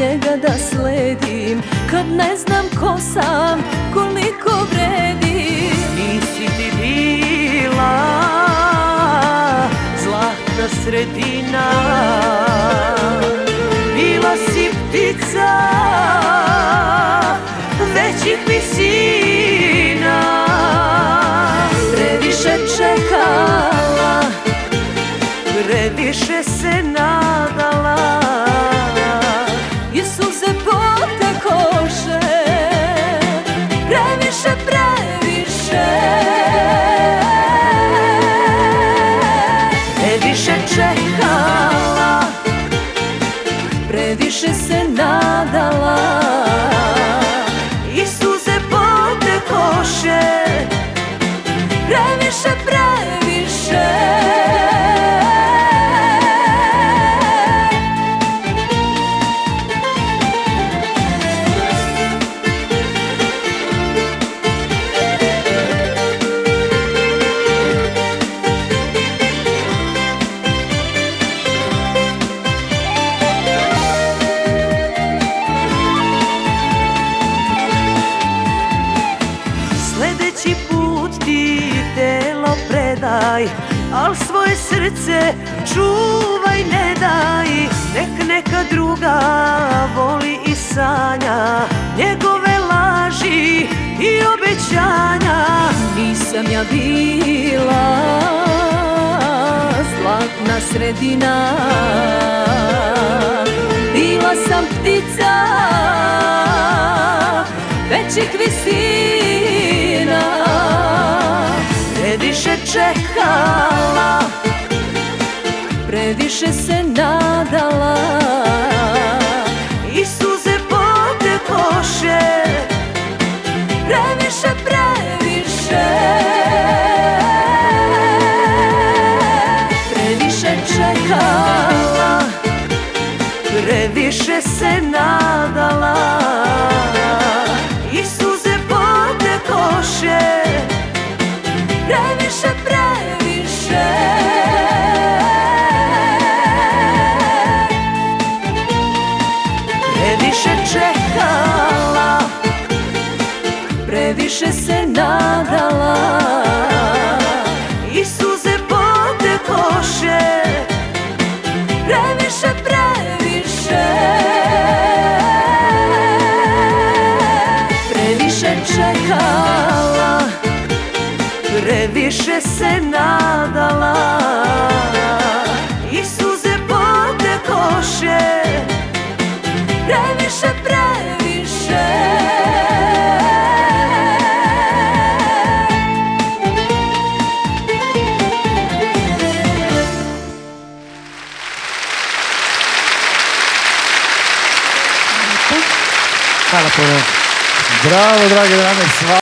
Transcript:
njega da sledim, kad ne znam ko sam, koliko vredim. Nisi ti bila zlatna sredina, bila si ptica većih visina. Previše čekala, previše se nadala, i suze potekoše, previše, previše. previše čekala, previše se nadala, i suze potekoše, previše, previše. Sledeći put ti telo predaj, al svoje srce čuvaj, ne daj. Nek neka druga voli i sanja njegove laži i obećanja. Nisam ja bila zlatna sredina, bila sam ptica većih visina. Previše čekala, previše se nadala, i suze potekoše, previše, previše. Previše čekala, previše se nadala, i suze potekoše, previše, previše. previše čekala, previše se nadala, i suze potekoše, previše, previše. Previše čekala, previše se nadala, i suze potekoše, previše, previše. Hvala puno. Bravo, dragi Drane,